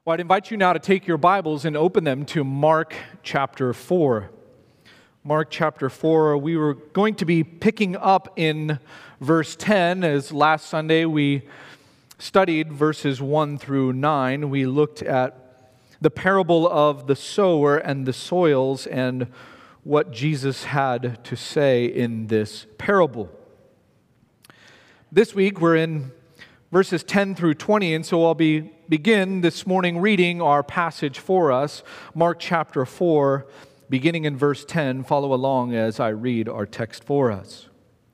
Well, I'd invite you now to take your Bibles and open them to Mark chapter 4. Mark chapter 4, we were going to be picking up in verse 10, as last Sunday we studied verses 1 through 9. We looked at the parable of the sower and the soils and what Jesus had to say in this parable. This week we're in verses 10 through 20, and so I'll begin this morning reading our passage for us, Mark chapter 4, beginning in verse 10. Follow along as I read our text for us.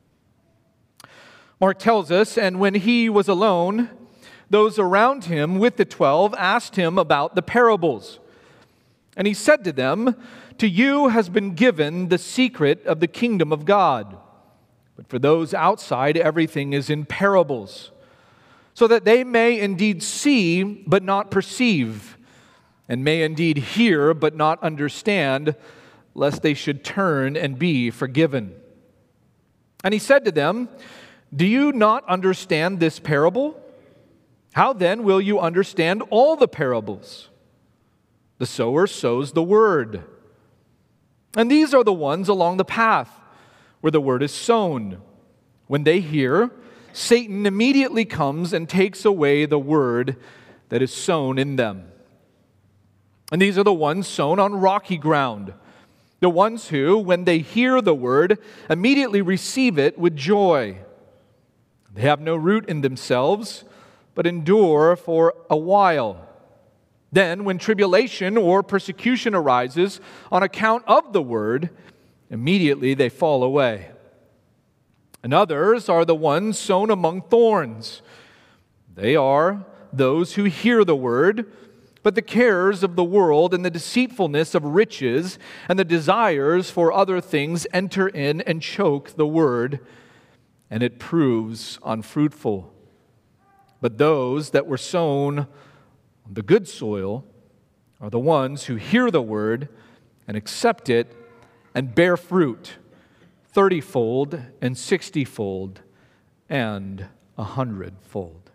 Mark tells us, "And when he was alone, those around him with the 12 asked him about the parables. And he said to them, 'To you has been given the secret of the kingdom of God. But for those outside, everything is in parables, so that they may indeed see, but not perceive, and may indeed hear, but not understand, lest they should turn and be forgiven.' And he said to them, 'Do you not understand this parable? How then will you understand all the parables? The sower sows the word. And these are the ones along the path where the word is sown. When they hear, Satan immediately comes and takes away the word that is sown in them. And these are the ones sown on rocky ground, the ones who, when they hear the word, immediately receive it with joy. They have no root in themselves, but endure for a while. Then, when tribulation or persecution arises on account of the word, immediately they fall away. And others are the ones sown among thorns. They are those who hear the word, but the cares of the world and the deceitfulness of riches and the desires for other things enter in and choke the word, and it proves unfruitful. But those that were sown on the good soil are the ones who hear the word and accept it and bear fruit, 30-fold and 60-fold and 100-fold.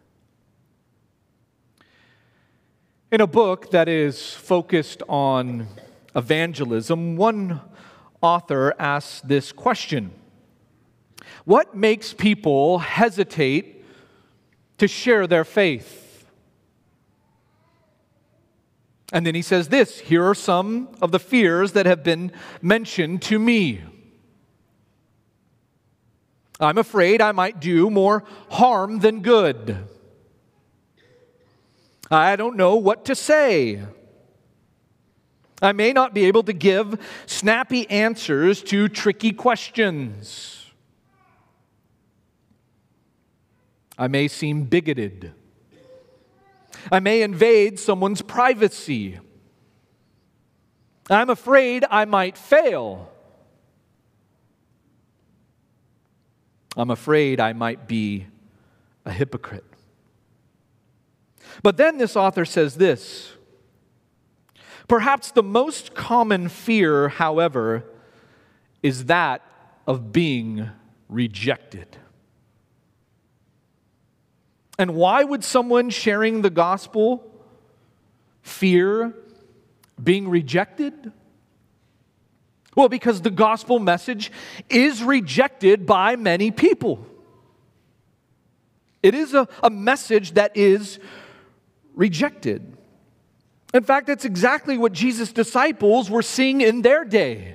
In a book that is focused on evangelism, one author asks this question: what makes people hesitate to share their faith? And then he says this: here are some of the fears that have been mentioned to me. I'm afraid I might do more harm than good. I don't know what to say. I may not be able to give snappy answers to tricky questions. I may seem bigoted. I may invade someone's privacy. I'm afraid I might fail. I'm afraid I might be a hypocrite. But then this author says this: perhaps the most common fear, however, is that of being rejected. And why would someone sharing the gospel fear being rejected? Well, because the gospel message is rejected by many people. It is a message that is rejected. In fact, that's exactly what Jesus' disciples were seeing in their day.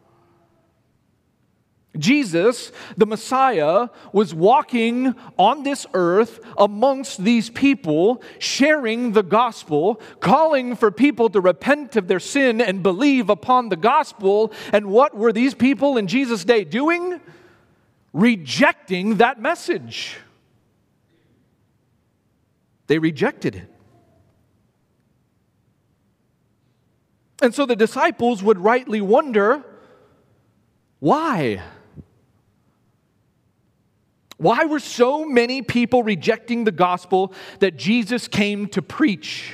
Jesus, the Messiah, was walking on this earth amongst these people, sharing the gospel, calling for people to repent of their sin and believe upon the gospel. And what were these people in Jesus' day doing? Rejecting that message. They rejected it. And so the disciples would rightly wonder, why? Why were so many people rejecting the gospel that Jesus came to preach?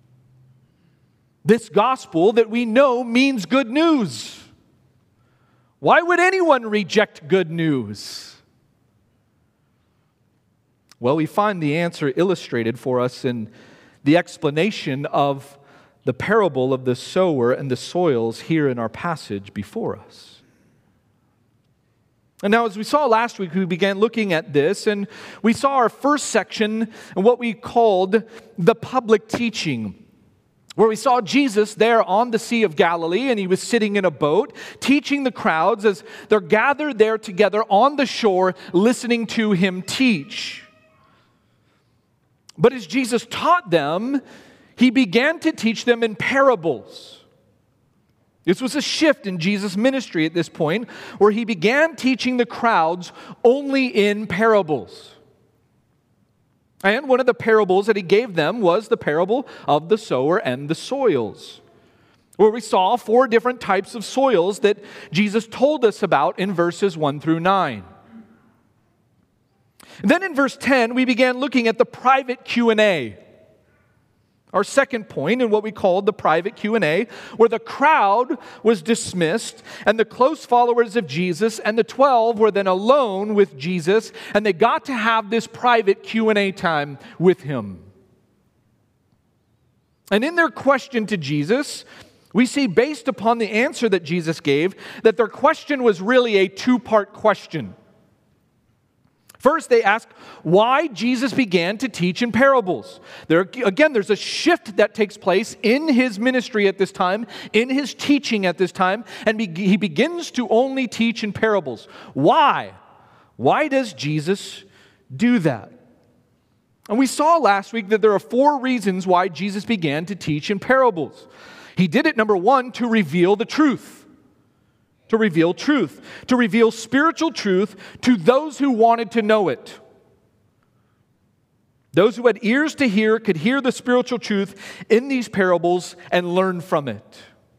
This gospel that we know means good news. Why would anyone reject good news? Well, we find the answer illustrated for us in the explanation of the parable of the sower and the soils here in our passage before us. And now, as we saw last week, we began looking at this, and we saw our first section in what we called the public teaching, where we saw Jesus there on the Sea of Galilee, and he was sitting in a boat, teaching the crowds as they're gathered there together on the shore, listening to him teach. But as Jesus taught them, he began to teach them in parables. This was a shift in Jesus' ministry at this point, where he began teaching the crowds only in parables. And one of the parables that he gave them was the parable of the sower and the soils, where we saw 4 different types of soils that Jesus told us about in verses 1 through 9. And then in verse 10, we began looking at the private Q&A. Our second point in what we called the private Q&A, where the crowd was dismissed and the close followers of Jesus and the 12 were then alone with Jesus, and they got to have this private Q&A time with him. And in their question to Jesus, we see, based upon the answer that Jesus gave, that their question was really a 2-part question. First, they asked why Jesus began to teach in parables. There's a shift that takes place in his ministry at this time, in his teaching at this time, and he begins to only teach in parables. Why? Why does Jesus do that? And we saw last week that there are 4 reasons why Jesus began to teach in parables. He did it, number 1, to reveal the truth. To reveal truth, to reveal spiritual truth to those who wanted to know it. Those who had ears to hear could hear the spiritual truth in these parables and learn from it.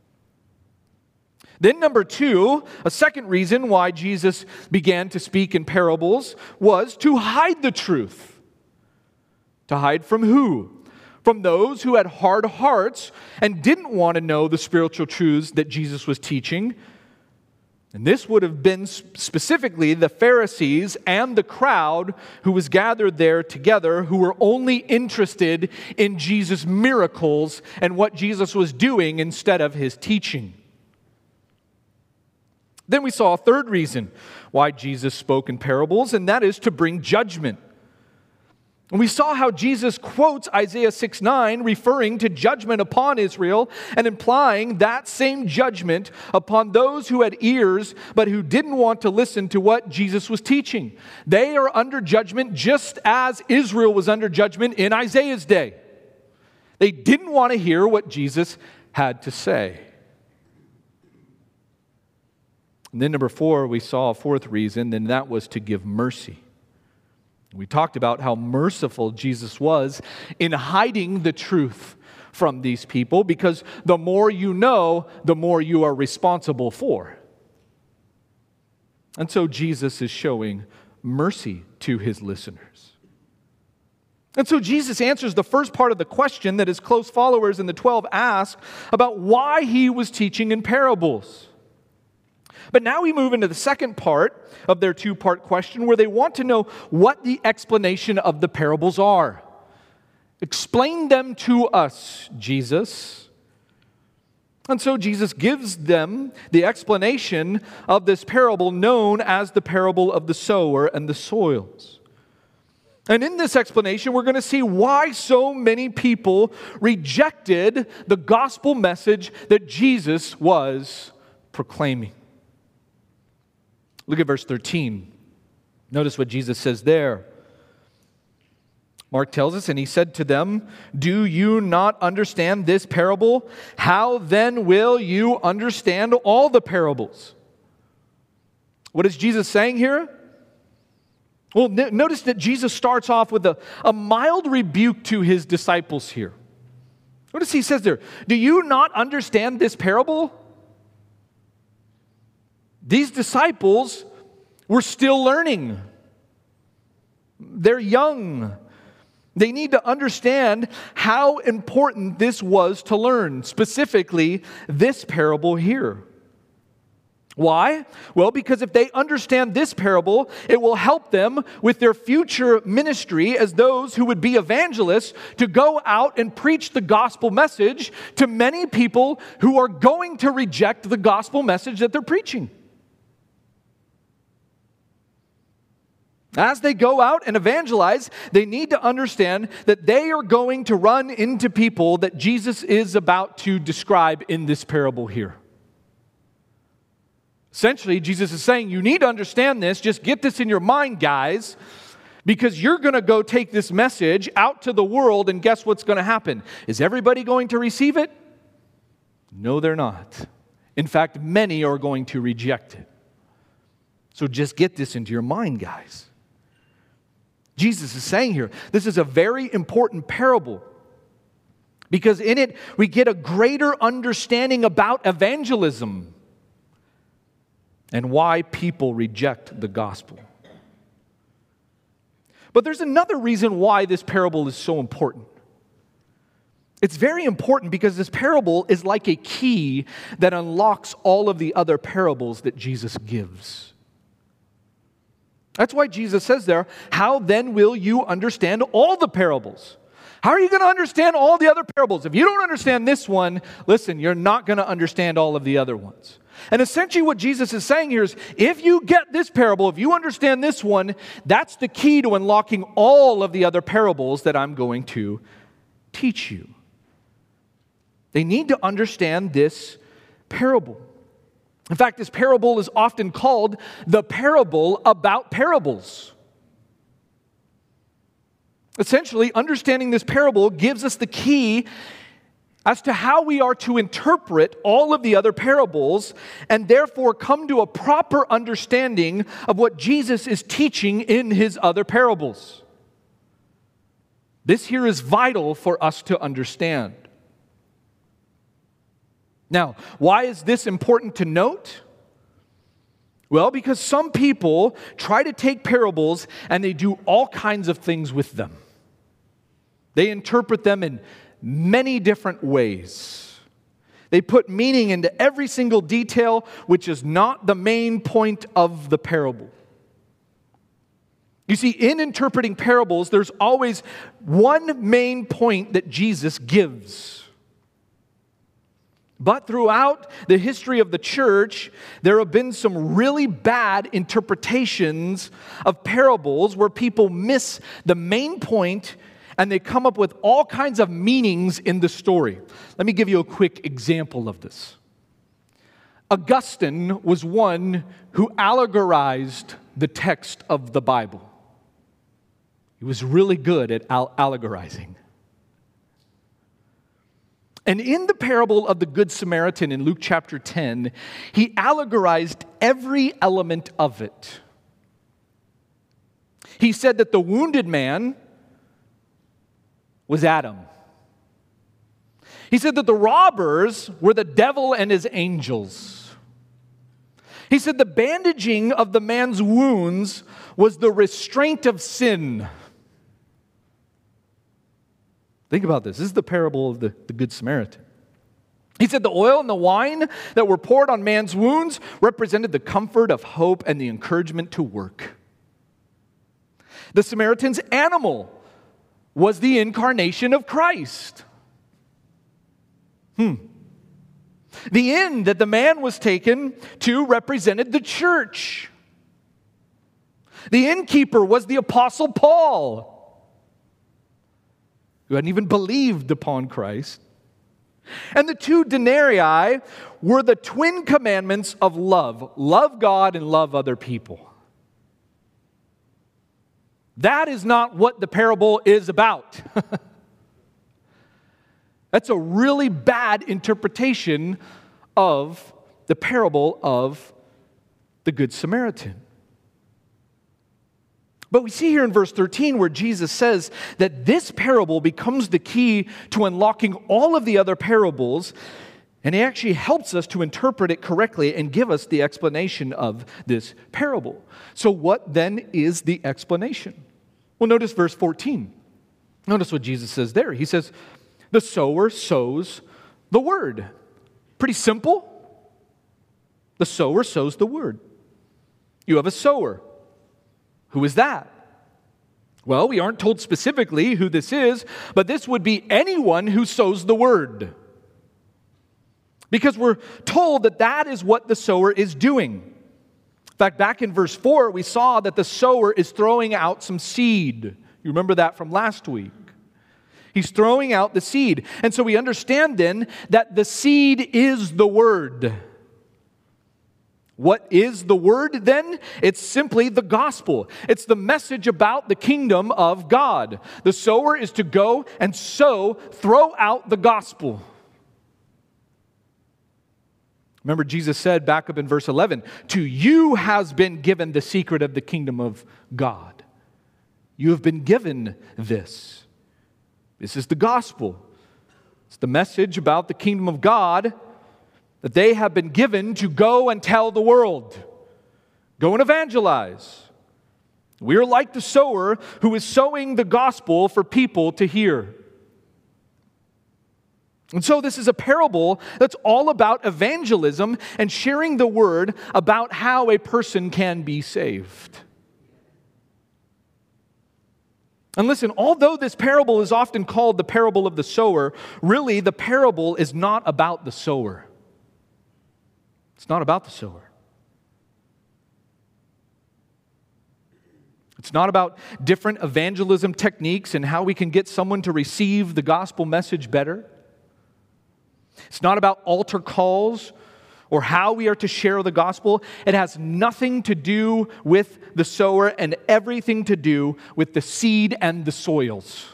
Then number 2, a second reason why Jesus began to speak in parables was to hide the truth. To hide from who? From those who had hard hearts and didn't want to know the spiritual truths that Jesus was teaching. And this would have been specifically the Pharisees and the crowd who was gathered there together, who were only interested in Jesus' miracles and what Jesus was doing instead of his teaching. Then we saw a third reason why Jesus spoke in parables, and that is to bring judgment. And we saw how Jesus quotes Isaiah 6:9, referring to judgment upon Israel and implying that same judgment upon those who had ears but who didn't want to listen to what Jesus was teaching. They are under judgment just as Israel was under judgment in Isaiah's day. They didn't want to hear what Jesus had to say. And then number 4, we saw a fourth reason, and that was to give mercy. We talked about how merciful Jesus was in hiding the truth from these people, because the more you know, the more you are responsible for. And so Jesus is showing mercy to his listeners. And so Jesus answers the first part of the question that his close followers and the 12 asked about why he was teaching in parables. But now we move into the second part of their 2-part question, where they want to know what the explanation of the parables are. Explain them to us, Jesus. And so Jesus gives them the explanation of this parable known as the parable of the sower and the soils. And in this explanation, we're going to see why so many people rejected the gospel message that Jesus was proclaiming. Look at verse 13. Notice what Jesus says there. Mark tells us, and he said to them, "Do you not understand this parable? How then will you understand all the parables?" What is Jesus saying here? Well, notice that Jesus starts off with a mild rebuke to his disciples here. Notice he says there, "Do you not understand this parable?" These disciples were still learning. They're young. They need to understand how important this was to learn, specifically this parable here. Why? Well, because if they understand this parable, it will help them with their future ministry as those who would be evangelists to go out and preach the gospel message to many people who are going to reject the gospel message that they're preaching. As they go out and evangelize, they need to understand that they are going to run into people that Jesus is about to describe in this parable here. Essentially, Jesus is saying, you need to understand this. Just get this in your mind, guys, because you're going to go take this message out to the world, and guess what's going to happen? Is everybody going to receive it? No, they're not. In fact, many are going to reject it. So just get this into your mind, guys. Jesus is saying here, this is a very important parable because in it we get a greater understanding about evangelism and why people reject the gospel. But there's another reason why this parable is so important. It's very important because this parable is like a key that unlocks all of the other parables that Jesus gives. That's why Jesus says there, how then will you understand all the parables? How are you going to understand all the other parables? If you don't understand this one, listen, you're not going to understand all of the other ones. And essentially what Jesus is saying here is, if you get this parable, if you understand this one, that's the key to unlocking all of the other parables that I'm going to teach you. They need to understand this parable. In fact, this parable is often called the parable about parables. Essentially, understanding this parable gives us the key as to how we are to interpret all of the other parables and therefore come to a proper understanding of what Jesus is teaching in his other parables. This here is vital for us to understand. Now, why is this important to note? Well, because some people try to take parables and they do all kinds of things with them. They interpret them in many different ways. They put meaning into every single detail, which is not the main point of the parable. You see, in interpreting parables, there's always one main point that Jesus gives. But throughout the history of the church, there have been some really bad interpretations of parables where people miss the main point and they come up with all kinds of meanings in the story. Let me give you a quick example of this. Augustine was one who allegorized the text of the Bible. He was really good at allegorizing. And in the parable of the Good Samaritan in Luke chapter 10, he allegorized every element of it. He said that the wounded man was Adam. He said that the robbers were the devil and his angels. He said the bandaging of the man's wounds was the restraint of sin. Think about this. This is the parable of the Good Samaritan. He said the oil and the wine that were poured on man's wounds represented the comfort of hope and the encouragement to work. The Samaritan's animal was the incarnation of Christ. The inn that the man was taken to represented the church. The innkeeper was the Apostle Paul, who hadn't even believed upon Christ. And the 2 denarii were the twin commandments of love. Love God and love other people. That is not what the parable is about. That's a really bad interpretation of the parable of the Good Samaritan. But we see here in verse 13 where Jesus says that this parable becomes the key to unlocking all of the other parables, and he actually helps us to interpret it correctly and give us the explanation of this parable. So what then is the explanation? Well, notice verse 14. Notice what Jesus says there. He says, the sower sows the word. Pretty simple. The sower sows the word. You have a sower. Who is that? Well, we aren't told specifically who this is, but this would be anyone who sows the word. Because we're told that that is what the sower is doing. In fact, back in verse 4, we saw that the sower is throwing out some seed. You remember that from last week. He's throwing out the seed. And so we understand then that the seed is the word. What is the word then? It's simply the gospel. It's the message about the kingdom of God. The sower is to go and throw out the gospel. Remember, Jesus said back up in verse 11, "To you has been given the secret of the kingdom of God." You have been given this. This is the gospel. It's the message about the kingdom of God that they have been given to go and tell the world. Go and evangelize. We are like the sower who is sowing the gospel for people to hear. And so this is a parable that's all about evangelism and sharing the word about how a person can be saved. And listen, although this parable is often called the parable of the sower, really the parable is not about the sower. It's not about the sower. It's not about different evangelism techniques and how we can get someone to receive the gospel message better. It's not about altar calls or how we are to share the gospel. It has nothing to do with the sower and everything to do with the seed and the soils.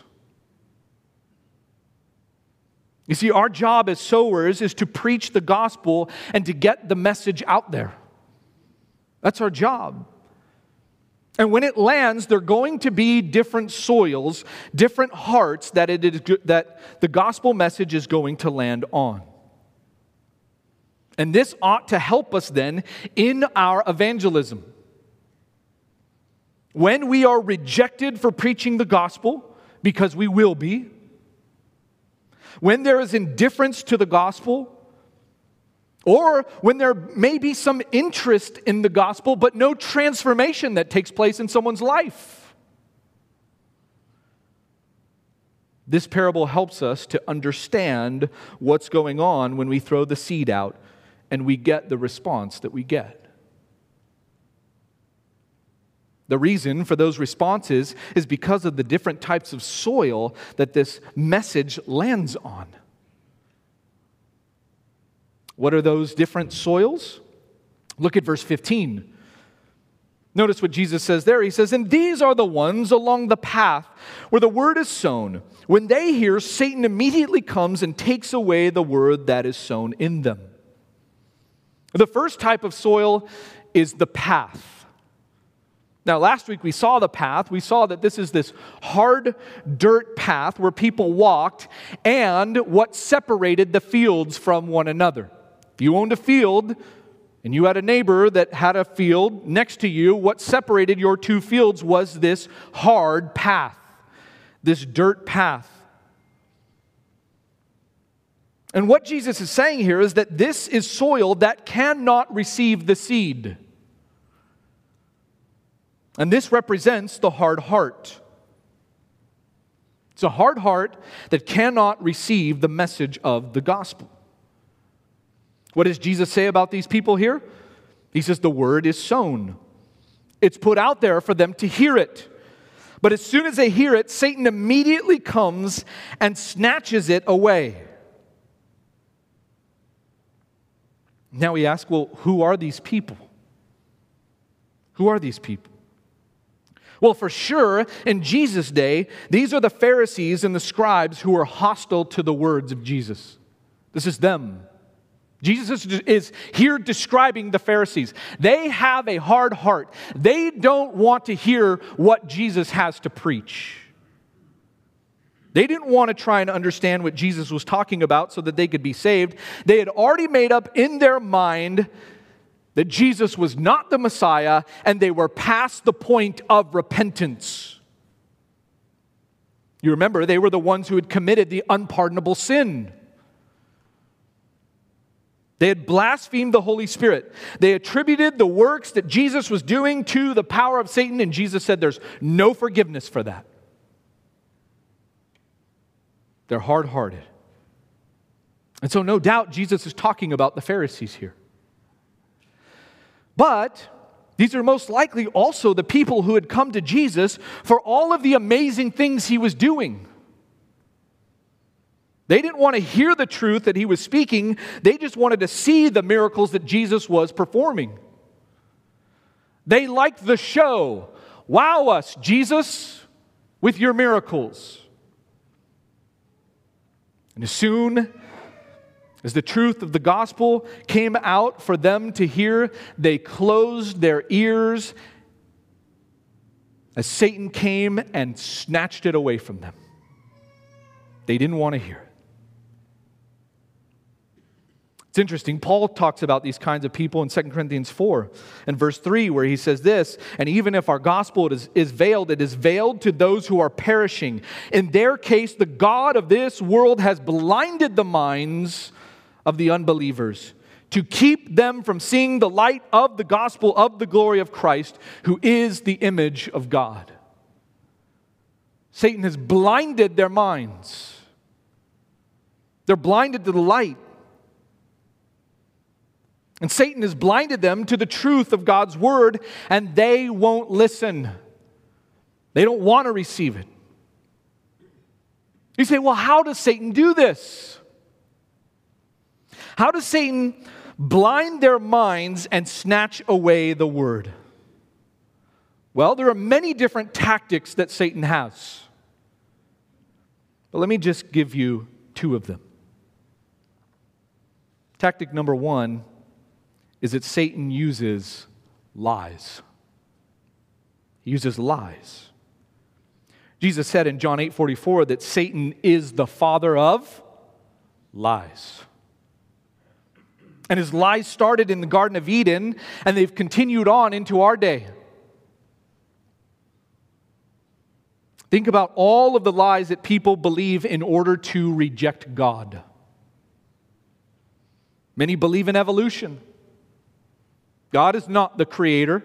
You see, our job as sowers is to preach the gospel and to get the message out there. That's our job. And when it lands, there are going to be different soils, different hearts that the gospel message is going to land on. And this ought to help us then in our evangelism. When we are rejected for preaching the gospel, because we will be, when there is indifference to the gospel, or when there may be some interest in the gospel, but no transformation that takes place in someone's life. This parable helps us to understand what's going on when we throw the seed out and we get the response that we get. The reason for those responses is because of the different types of soil that this message lands on. What are those different soils? Look at verse 15. Notice what Jesus says there. He says, "And these are the ones along the path where the word is sown. When they hear, Satan immediately comes and takes away the word that is sown in them." The first type of soil is the path. Now, last week we saw the path. We saw that this is this hard dirt path where people walked and what separated the fields from one another. If you owned a field and you had a neighbor that had a field next to you, what separated your two fields was this hard path, this dirt path. And what Jesus is saying here is that this is soil that cannot receive the seed. And this represents the hard heart. It's a hard heart that cannot receive the message of the gospel. What does Jesus say about these people here? He says the word is sown. It's put out there for them to hear it. But as soon as they hear it, Satan immediately comes and snatches it away. Now we ask, well, who are these people? Who are these people? Well, for sure, in Jesus' day, these are the Pharisees and the scribes who were hostile to the words of Jesus. This is them. Jesus is here describing the Pharisees. They have a hard heart. They don't want to hear what Jesus has to preach. They didn't want to try and understand what Jesus was talking about so that they could be saved. They had already made up in their mind that Jesus was not the Messiah, and they were past the point of repentance. You remember, they were the ones who had committed the unpardonable sin. They had blasphemed the Holy Spirit. They attributed the works that Jesus was doing to the power of Satan, and Jesus said there's no forgiveness for that. They're hard-hearted. And so no doubt Jesus is talking about the Pharisees here. But these are most likely also the people who had come to Jesus for all of the amazing things he was doing. They didn't want to hear the truth that he was speaking. They just wanted to see the miracles that Jesus was performing. They liked the show. Wow us, Jesus, with your miracles. And as soon as the truth of the gospel came out for them to hear, they closed their ears as Satan came and snatched it away from them. They didn't want to hear it. It's interesting, Paul talks about these kinds of people in 2 Corinthians 4 and verse 3, where he says this, and even if our gospel is veiled, it is veiled to those who are perishing. In their case, the God of this world has blinded the minds of the unbelievers to keep them from seeing the light of the gospel of the glory of Christ, who is the image of God. Satan has blinded their minds. They're blinded to the light. And Satan has blinded them to the truth of God's word, and they won't listen. They don't want to receive it. You say, well, how does Satan do this? How does Satan blind their minds and snatch away the word? Well, there are many different tactics that Satan has. But let me just give you two of them. Tactic number one is that Satan uses lies. He uses lies. Jesus said in John 8:44 that Satan is the father of lies. And his lies started in the Garden of Eden, and they've continued on into our day. Think about all of the lies that people believe in order to reject God. Many believe in evolution. God is not the creator.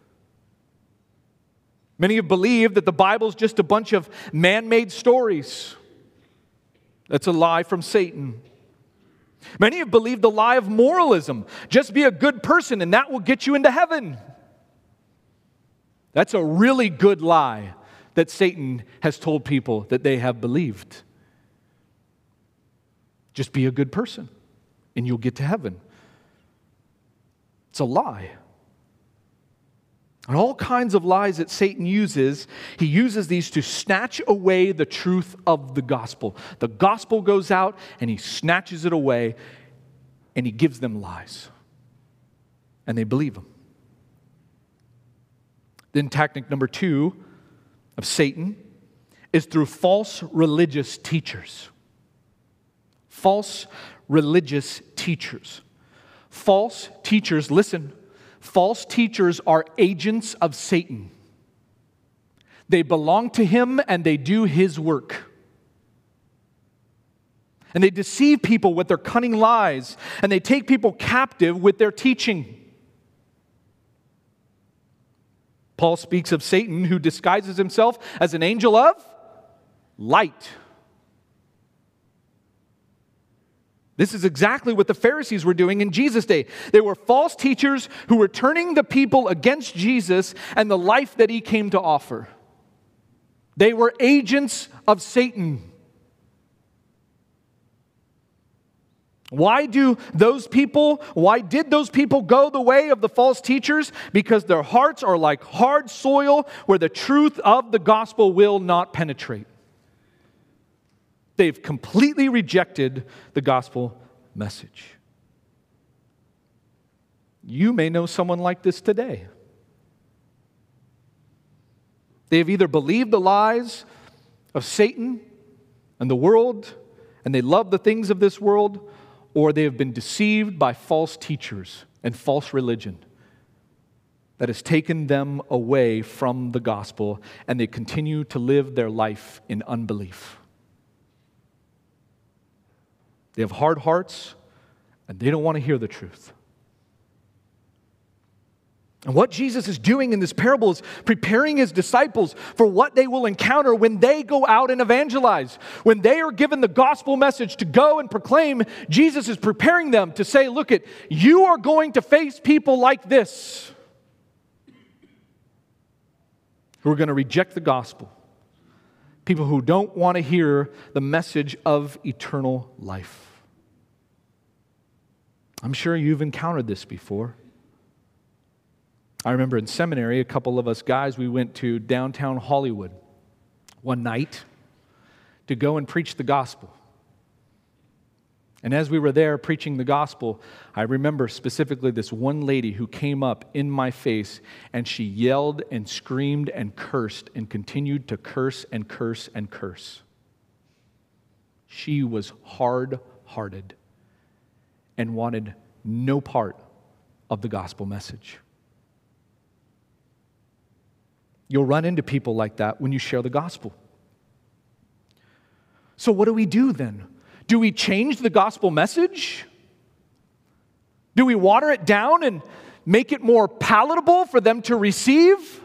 Many have believed that the Bible is just a bunch of man-made stories. That's a lie from Satan. Many have believed the lie of moralism. Just be a good person and that will get you into heaven. That's a really good lie that Satan has told people that they have believed. Just be a good person and you'll get to heaven. It's a lie. And all kinds of lies that Satan uses, he uses these to snatch away the truth of the gospel. The gospel goes out and he snatches it away and he gives them lies. And they believe them. Then tactic number two of Satan is through false religious teachers. False religious teachers. False teachers, listen, false teachers are agents of Satan. They belong to him and they do his work. And they deceive people with their cunning lies, and they take people captive with their teaching. Paul speaks of Satan who disguises himself as an angel of light. This is exactly what the Pharisees were doing in Jesus' day. They were false teachers who were turning the people against Jesus and the life that he came to offer. They were agents of Satan. Why did those people go the way of the false teachers? Because their hearts are like hard soil where the truth of the gospel will not penetrate. They've completely rejected the gospel message. You may know someone like this today. They have either believed the lies of Satan and the world, and they love the things of this world, or they have been deceived by false teachers and false religion that has taken them away from the gospel, and they continue to live their life in unbelief. They have hard hearts, and they don't want to hear the truth. And what Jesus is doing in this parable is preparing his disciples for what they will encounter when they go out and evangelize. When they are given the gospel message to go and proclaim, Jesus is preparing them to say, look, you are going to face people like this who are going to reject the gospel. People who don't want to hear the message of eternal life. I'm sure you've encountered this before. I remember in seminary, a couple of us guys, we went to downtown Hollywood one night to go and preach the gospel. And as we were there preaching the gospel, I remember specifically this one lady who came up in my face and she yelled and screamed and cursed and continued to curse and curse and curse. She was hard-hearted and wanted no part of the gospel message. You'll run into people like that when you share the gospel. So what do we do then? Do we change the gospel message? Do we water it down and make it more palatable for them to receive?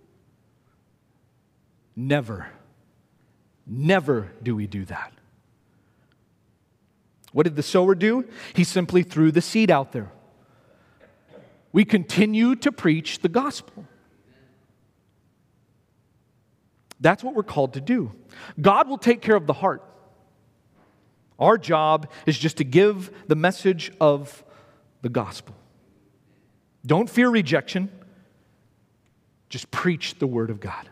Never. Never do we do that. What did the sower do? He simply threw the seed out there. We continue to preach the gospel. That's what we're called to do. God will take care of the heart. Our job is just to give the message of the gospel. Don't fear rejection. Just preach the word of God.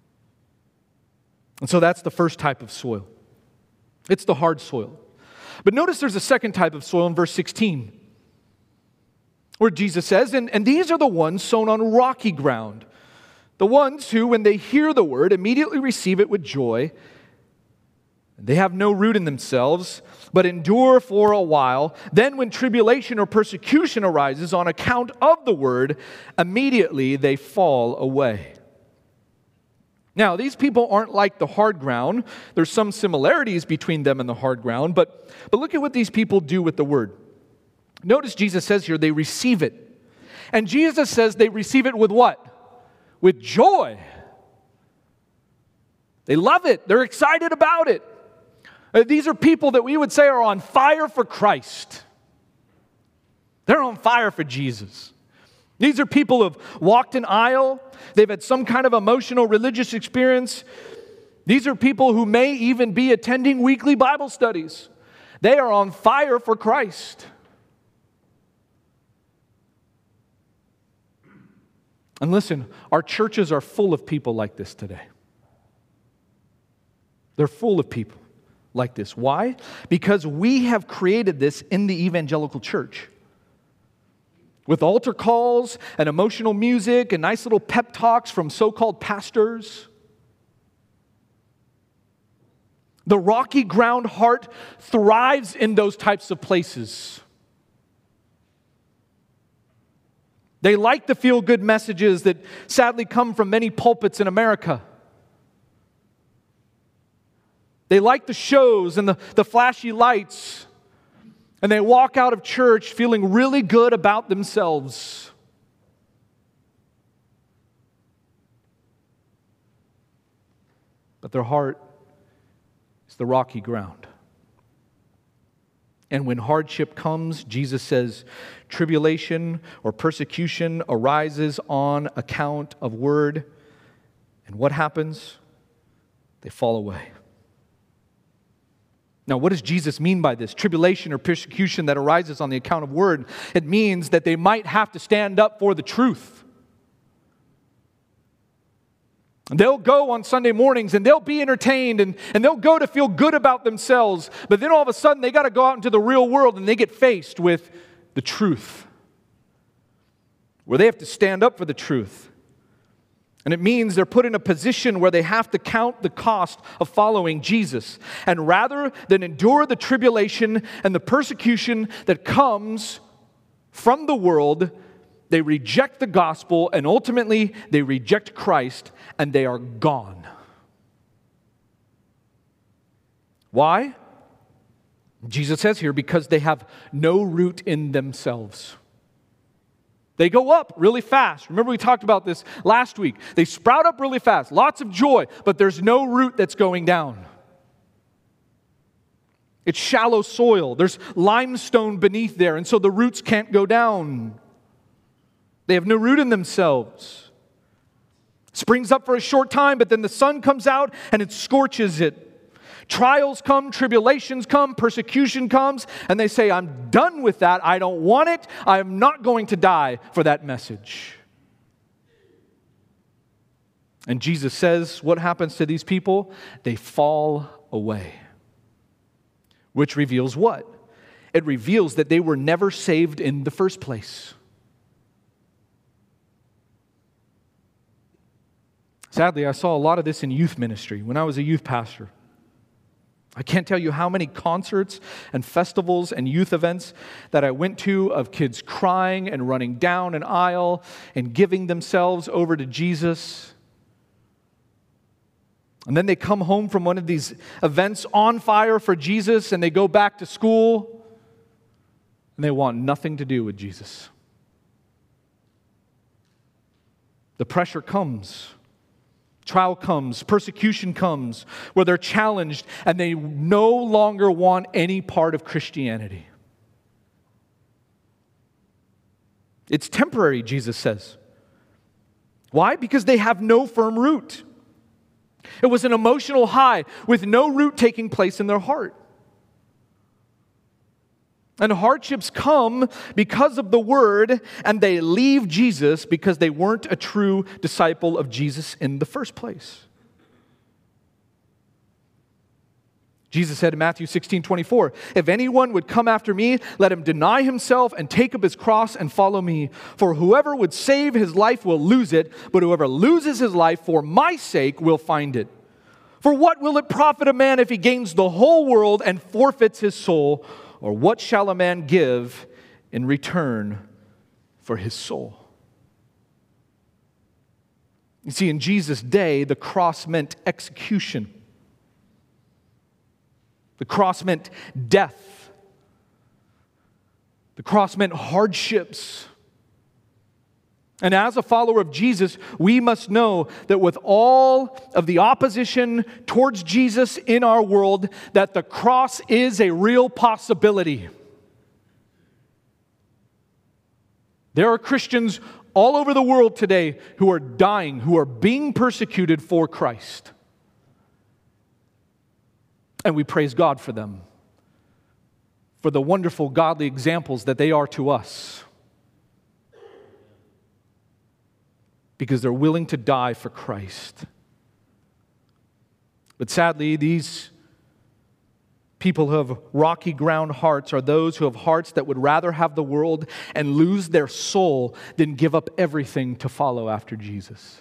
And so that's the first type of soil. It's the hard soil. But notice there's a second type of soil in verse 16, where Jesus says, and these are the ones sown on rocky ground. The ones who, when they hear the word, immediately receive it with joy. They have no root in themselves, but endure for a while. Then when tribulation or persecution arises on account of the word, immediately they fall away. Now, these people aren't like the hard ground. There's some similarities between them and the hard ground, but look at what these people do with the word. Notice Jesus says here they receive it. And Jesus says they receive it with what? With joy. They love it. They're excited about it. These are people that we would say are on fire for Christ. They're on fire for Jesus. These are people who have walked an aisle. They've had some kind of emotional religious experience. These are people who may even be attending weekly Bible studies. They are on fire for Christ. And listen, our churches are full of people like this today. They're full of people like this. Why? Because we have created this in the evangelical church. With altar calls and emotional music and nice little pep talks from so-called pastors. The rocky ground heart thrives in those types of places. They like the feel-good messages that sadly come from many pulpits in America. They like the shows and the flashy lights. And they walk out of church feeling really good about themselves. But their heart is the rocky ground. And when hardship comes, Jesus says, tribulation or persecution arises on account of word. And what happens? They fall away. Now, what does Jesus mean by this? Tribulation or persecution that arises on the account of word. It means that they might have to stand up for the truth. They'll go on Sunday mornings and they'll be entertained and they'll go to feel good about themselves. But then all of a sudden they got to go out into the real world and they get faced with the truth. Where they have to stand up for the truth. And it means they're put in a position where they have to count the cost of following Jesus. And rather than endure the tribulation and the persecution that comes from the world, they reject the gospel and ultimately they reject Christ and they are gone. Why? Jesus says here, because they have no root in themselves. They go up really fast. Remember we talked about this last week. They sprout up really fast, lots of joy, but there's no root that's going down. It's shallow soil. There's limestone beneath there, and so the roots can't go down. They have no root in themselves. Springs up for a short time, but then the sun comes out and it scorches it. Trials come, tribulations come, persecution comes, and they say, I'm done with that. I don't want it. I am not going to die for that message. And Jesus says, what happens to these people? They fall away. Which reveals what? It reveals that they were never saved in the first place. Sadly, I saw a lot of this in youth ministry when I was a youth pastor. I can't tell you how many concerts and festivals and youth events that I went to of kids crying and running down an aisle and giving themselves over to Jesus. And then they come home from one of these events on fire for Jesus, and they go back to school and they want nothing to do with Jesus. The pressure comes. Trial comes, persecution comes, where they're challenged and they no longer want any part of Christianity. It's temporary, Jesus says. Why? Because they have no firm root. It was an emotional high with no root taking place in their heart. And hardships come because of the word, and they leave Jesus because they weren't a true disciple of Jesus in the first place. Jesus said in Matthew 16:24, if anyone would come after me, let him deny himself and take up his cross and follow me. For whoever would save his life will lose it, but whoever loses his life for my sake will find it. For what will it profit a man if he gains the whole world and forfeits his soul? Or what shall a man give in return for his soul? You see, in Jesus' day, the cross meant execution. The cross meant death. The cross meant hardships. And as a follower of Jesus, we must know that with all of the opposition towards Jesus in our world, that the cross is a real possibility. There are Christians all over the world today who are dying, who are being persecuted for Christ. And we praise God for them, for the wonderful godly examples that they are to us. Because they're willing to die for Christ. But sadly, these people who have rocky ground hearts are those who have hearts that would rather have the world and lose their soul than give up everything to follow after Jesus.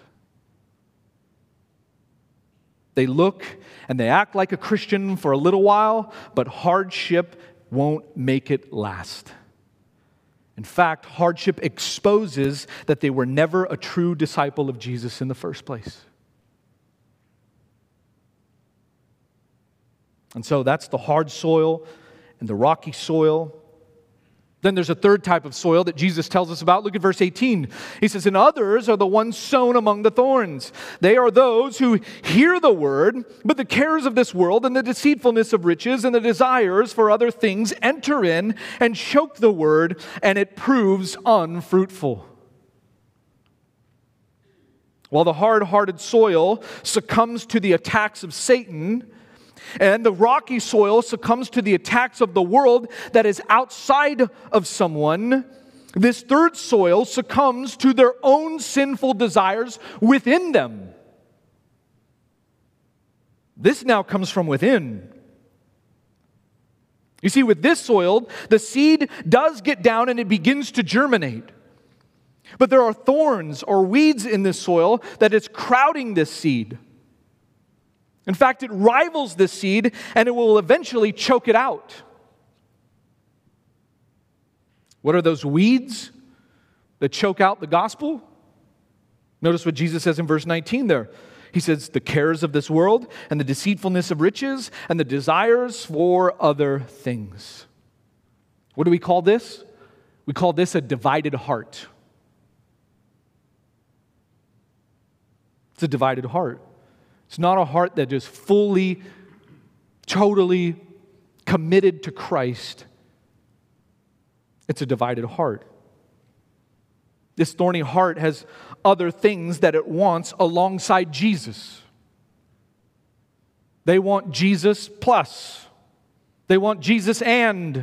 They look and they act like a Christian for a little while, but hardship won't make it last. In fact, hardship exposes that they were never a true disciple of Jesus in the first place. And so that's the hard soil and the rocky soil. Then there's a third type of soil that Jesus tells us about. Look at verse 18. He says, and others are the ones sown among the thorns. They are those who hear the word, but the cares of this world and the deceitfulness of riches and the desires for other things enter in and choke the word, and it proves unfruitful. While the hard-hearted soil succumbs to the attacks of Satan, and the rocky soil succumbs to the attacks of the world that is outside of someone, this third soil succumbs to their own sinful desires within them. This now comes from within. You see, with this soil, the seed does get down and it begins to germinate. But there are thorns or weeds in this soil that is crowding this seed. In fact, it rivals this seed and it will eventually choke it out. What are those weeds that choke out the gospel? Notice what Jesus says in verse 19 there. He says, the cares of this world and the deceitfulness of riches and the desires for other things. What do we call this? We call this a divided heart. It's a divided heart. It's not a heart that is fully, totally committed to Christ. It's a divided heart. This thorny heart has other things that it wants alongside Jesus. They want Jesus plus. They want Jesus and.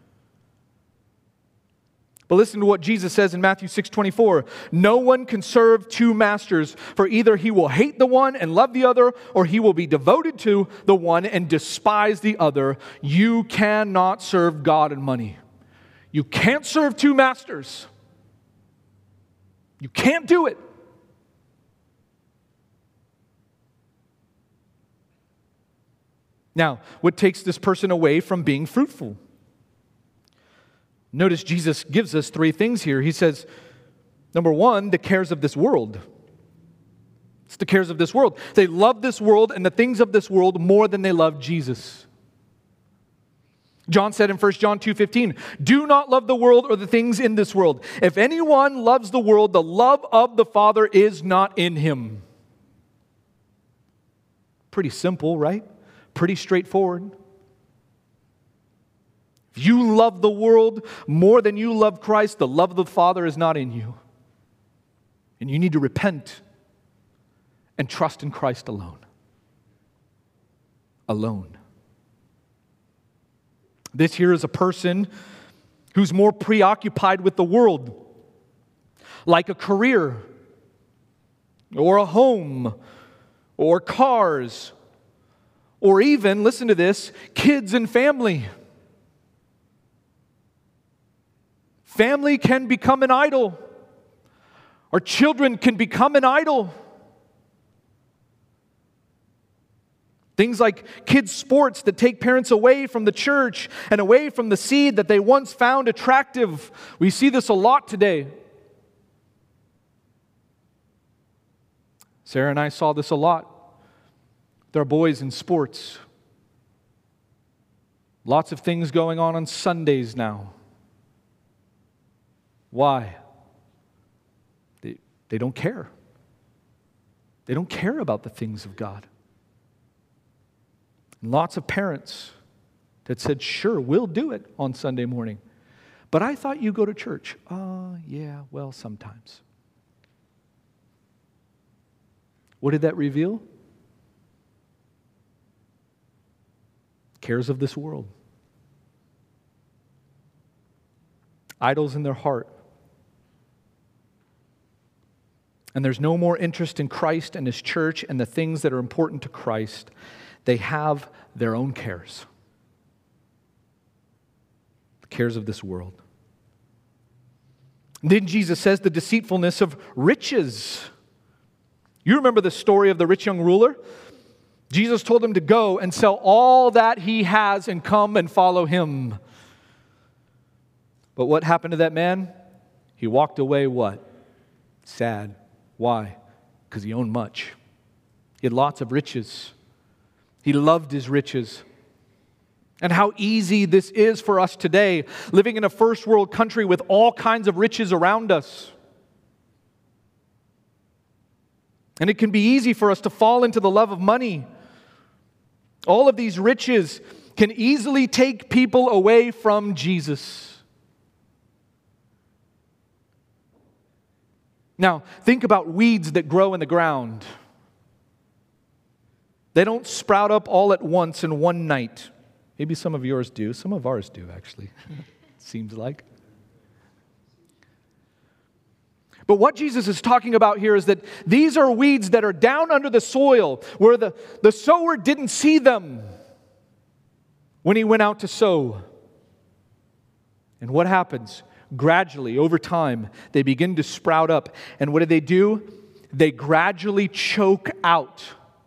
But listen to what Jesus says in Matthew 6:24. No one can serve two masters, for either he will hate the one and love the other, or he will be devoted to the one and despise the other. You cannot serve God and money. You can't serve two masters. You can't do it. Now, what takes this person away from being fruitful? Notice Jesus gives us three things here. He says, number one, the cares of this world. It's the cares of this world. They love this world and the things of this world more than they love Jesus. John said in 1 John 2:15, do not love the world or the things in this world. If anyone loves the world, the love of the Father is not in him. Pretty simple, right? Pretty straightforward. If you love the world more than you love Christ, the love of the Father is not in you. And you need to repent and trust in Christ alone. Alone. This here is a person who's more preoccupied with the world, like a career, or a home, or cars, or even, listen to this, kids and family. Family can become an idol. Our children can become an idol. Things like kids' sports that take parents away from the church and away from the seed that they once found attractive. We see this a lot today. Sarah and I saw this a lot with our boys in sports. Lots of things going on Sundays now. Why? They don't care. They don't care about the things of God. Lots of parents that said, sure, we'll do it on Sunday morning. But I thought you go to church. Yeah, well, sometimes. What did that reveal? Cares of this world. Idols in their heart. And there's no more interest in Christ and His church and the things that are important to Christ. They have their own cares. The cares of this world. Then Jesus says the deceitfulness of riches. You remember the story of the rich young ruler? Jesus told him to go and sell all that he has and come and follow him. But what happened to that man? He walked away what? Sad. Why? Because he owned much. He had lots of riches. He loved his riches. And how easy this is for us today, living in a first world country with all kinds of riches around us. And it can be easy for us to fall into the love of money. All of these riches can easily take people away from Jesus. Now, think about weeds that grow in the ground. They don't sprout up all at once in one night. Maybe some of yours do. Some of ours do, actually. Seems like. But what Jesus is talking about here is that these are weeds that are down under the soil where the sower didn't see them when he went out to sow. And what happens? Gradually, over time, they begin to sprout up. And what do? They gradually choke out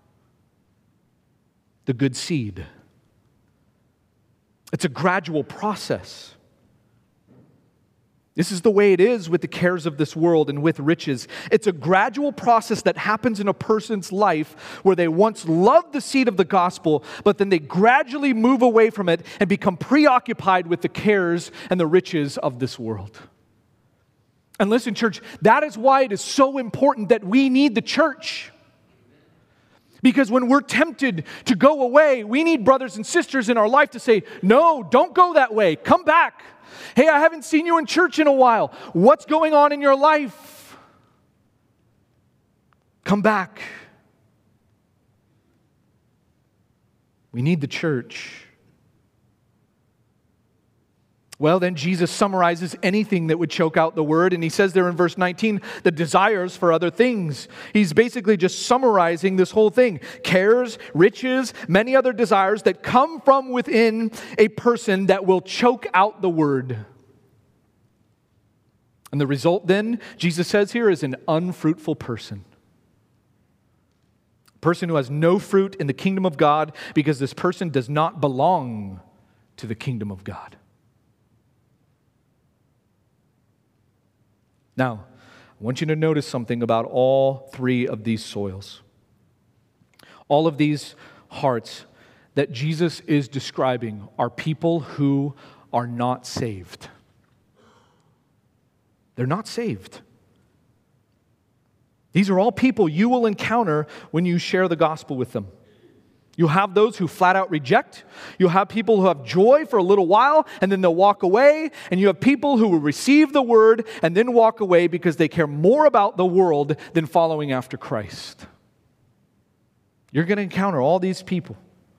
the good seed. It's a gradual process. This is the way it is with the cares of this world and with riches. It's a gradual process that happens in a person's life where they once loved the seed of the gospel, but then they gradually move away from it and become preoccupied with the cares and the riches of this world. And listen, church, that is why it is so important that we need the church. Because when we're tempted to go away, we need brothers and sisters in our life to say, no, don't go that way. Come back. Hey, I haven't seen you in church in a while. What's going on in your life? Come back. We need the church. Well, then Jesus summarizes anything that would choke out the word, and he says there in verse 19, the desires for other things. He's basically just summarizing this whole thing. Cares, riches, many other desires that come from within a person that will choke out the word. And the result then, Jesus says here, is an unfruitful person. A person who has no fruit in the kingdom of God because this person does not belong to the kingdom of God. Now, I want you to notice something about all three of these soils. All of these hearts that Jesus is describing are people who are not saved. They're not saved. These are all people you will encounter when you share the gospel with them. You'll have those who flat out reject. You'll have people who have joy for a little while and then they'll walk away. And you have people who will receive the word and then walk away because they care more about the world than following after Christ. You're going to encounter all these people.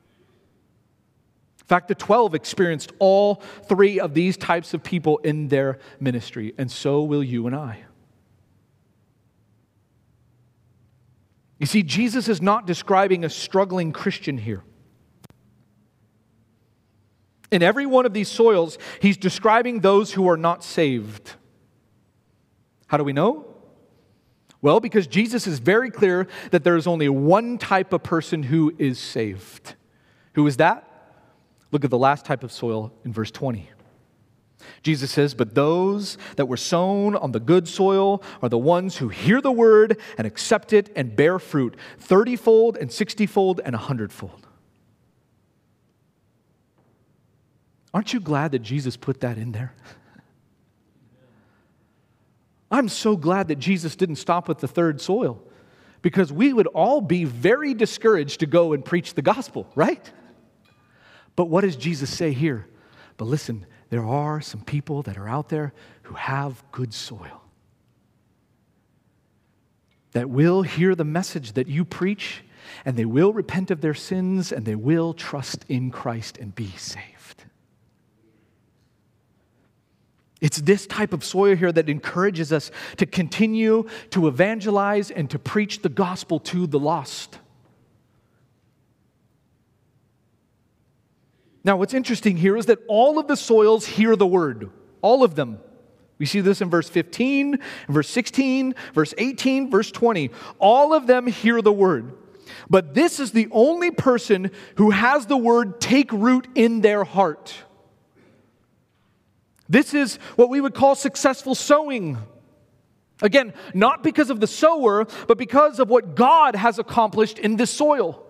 In fact, the 12 experienced all three of these types of people in their ministry, and so will you and I. You see, Jesus is not describing a struggling Christian here. In every one of these soils, he's describing those who are not saved. How do we know? Well, because Jesus is very clear that there is only one type of person who is saved. Who is that? Look at the last type of soil in verse 20. Jesus says, but those that were sown on the good soil are the ones who hear the word and accept it and bear fruit, 30-fold and 60-fold and 100-fold. Aren't you glad that Jesus put that in there? I'm so glad that Jesus didn't stop with the third soil, because we would all be very discouraged to go and preach the gospel, right? But what does Jesus say here? But listen, there are some people that are out there who have good soil, that will hear the message that you preach, and they will repent of their sins, and they will trust in Christ and be saved. It's this type of soil here that encourages us to continue to evangelize and to preach the gospel to the lost. Now, what's interesting here is that all of the soils hear the word. All of them. We see this in verse 15, verse 16, verse 18, verse 20. All of them hear the word. But this is the only person who has the word take root in their heart. This is what we would call successful sowing. Again, not because of the sower, but because of what God has accomplished in this soil.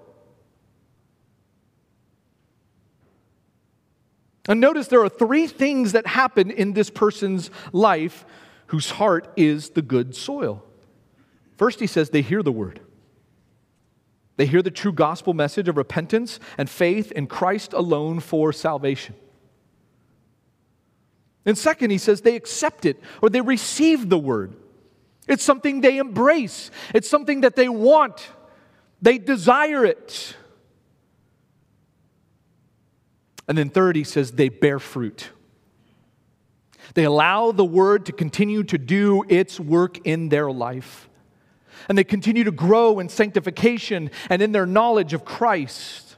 And notice there are three things that happen in this person's life whose heart is the good soil. First, he says they hear the word. They hear the true gospel message of repentance and faith in Christ alone for salvation. And second, he says they accept it, or they receive the word. It's something they embrace. It's something that they want. They desire it. And then third, he says they bear fruit. They allow the word to continue to do its work in their life. And they continue to grow in sanctification and in their knowledge of Christ.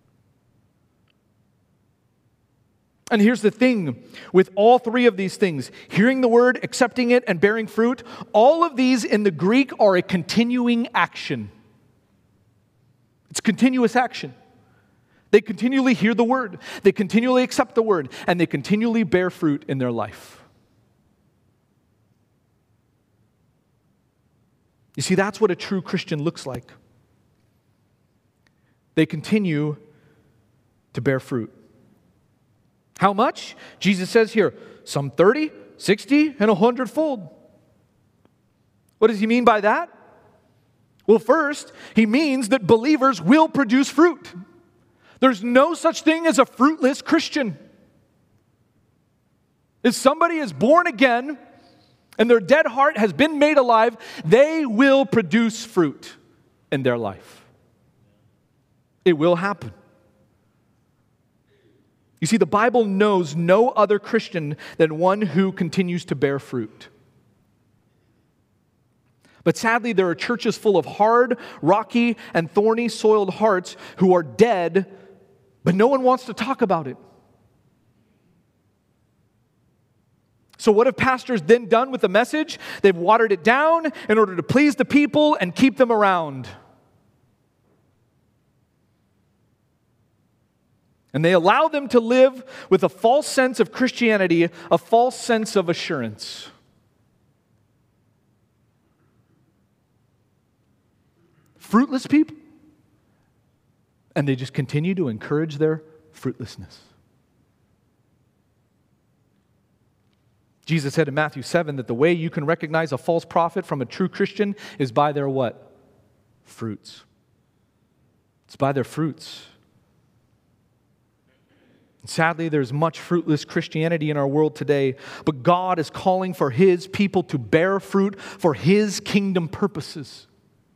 And here's the thing, with all three of these things, hearing the word, accepting it, and bearing fruit, all of these in the Greek are a continuing action. It's continuous action. They continually hear the word, they continually accept the word, and they continually bear fruit in their life. You see, that's what a true Christian looks like. They continue to bear fruit. How much? Jesus says here, some 30, 60, and 100-fold. What does he mean by that? Well, first, he means that believers will produce fruit. There's no such thing as a fruitless Christian. If somebody is born again and their dead heart has been made alive, they will produce fruit in their life. It will happen. You see, the Bible knows no other Christian than one who continues to bear fruit. But sadly, there are churches full of hard, rocky, and thorny soiled hearts who are dead, but no one wants to talk about it. So what have pastors then done with the message? They've watered it down in order to please the people and keep them around. And they allow them to live with a false sense of Christianity, a false sense of assurance. Fruitless people, and they just continue to encourage their fruitlessness. Jesus said in Matthew 7 that the way you can recognize a false prophet from a true Christian is by their what? Fruits. It's by their fruits. Sadly, there's much fruitless Christianity in our world today, but God is calling for His people to bear fruit for His kingdom purposes.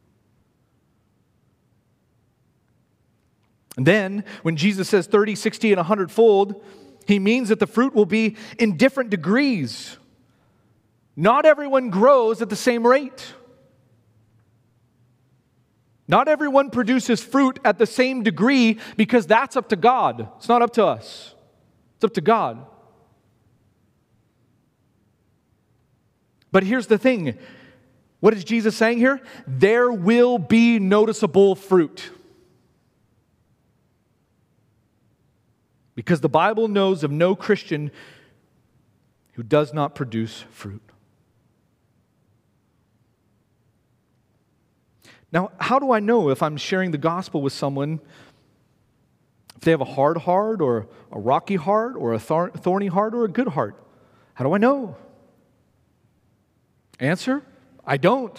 And then, when Jesus says 30, 60, and 100-fold, He means that the fruit will be in different degrees. Not everyone grows at the same rate. Not everyone produces fruit at the same degree because that's up to God. It's not up to us. It's up to God. But here's the thing. What is Jesus saying here? There will be noticeable fruit. Because the Bible knows of no Christian who does not produce fruit. Now, how do I know if I'm sharing the gospel with someone, if they have a hard heart or a rocky heart or a thorny heart or a good heart? How do I know? Answer, I don't.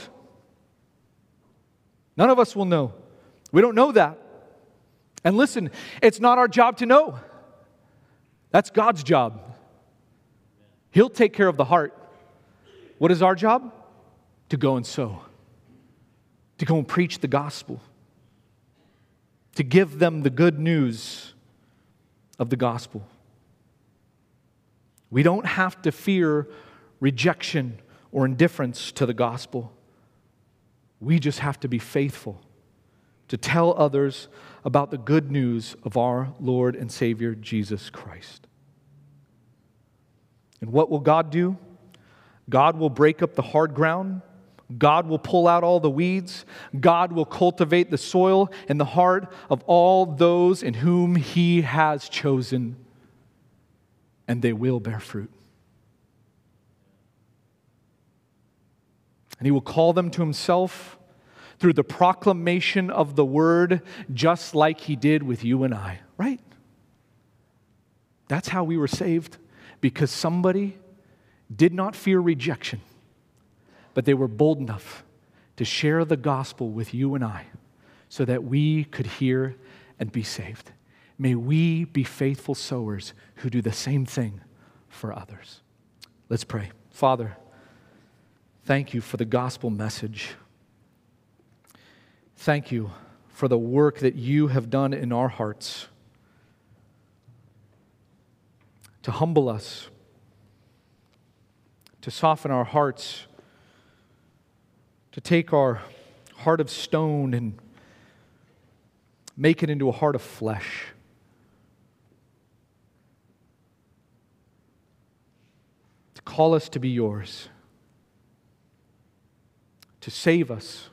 None of us will know. We don't know that. And listen, it's not our job to know. That's God's job. He'll take care of the heart. What is our job? To go and sow. To go and preach the gospel. To give them the good news of the gospel. We don't have to fear rejection or indifference to the gospel. We just have to be faithful to tell others about the good news of our Lord and Savior, Jesus Christ. And what will God do? God will break up the hard ground. God will pull out all the weeds. God will cultivate the soil in the heart of all those in whom He has chosen, and they will bear fruit. And He will call them to Himself through the proclamation of the word, just like He did with you and I, right? That's how we were saved, because somebody did not fear rejection, but they were bold enough to share the gospel with you and I so that we could hear and be saved. May we be faithful sowers who do the same thing for others. Let's pray. Father, thank You for the gospel message. Thank You for the work that You have done in our hearts to humble us, to soften our hearts, to take our heart of stone and make it into a heart of flesh. To call us to be Yours, to save us.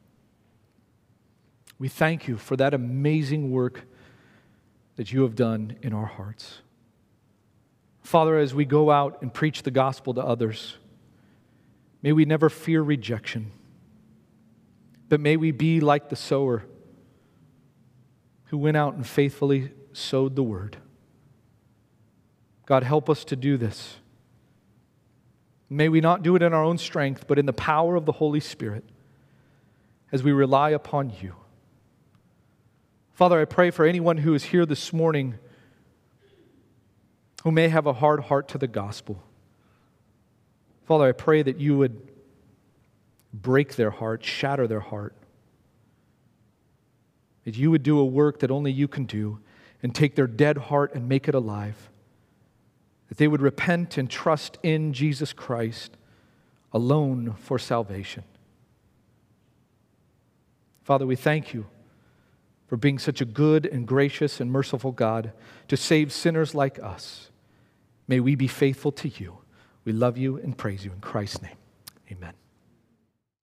We thank You for that amazing work that You have done in our hearts. Father, as we go out and preach the gospel to others, may we never fear rejection. But may we be like the sower who went out and faithfully sowed the word. God, help us to do this. May we not do it in our own strength, but in the power of the Holy Spirit as we rely upon you. Father, I pray for anyone who is here this morning who may have a hard heart to the gospel. Father, I pray that you would break their heart, shatter their heart. That you would do a work that only you can do and take their dead heart and make it alive. That they would repent and trust in Jesus Christ alone for salvation. Father, we thank you for being such a good and gracious and merciful God to save sinners like us. May we be faithful to you. We love you and praise you in Christ's name. Amen.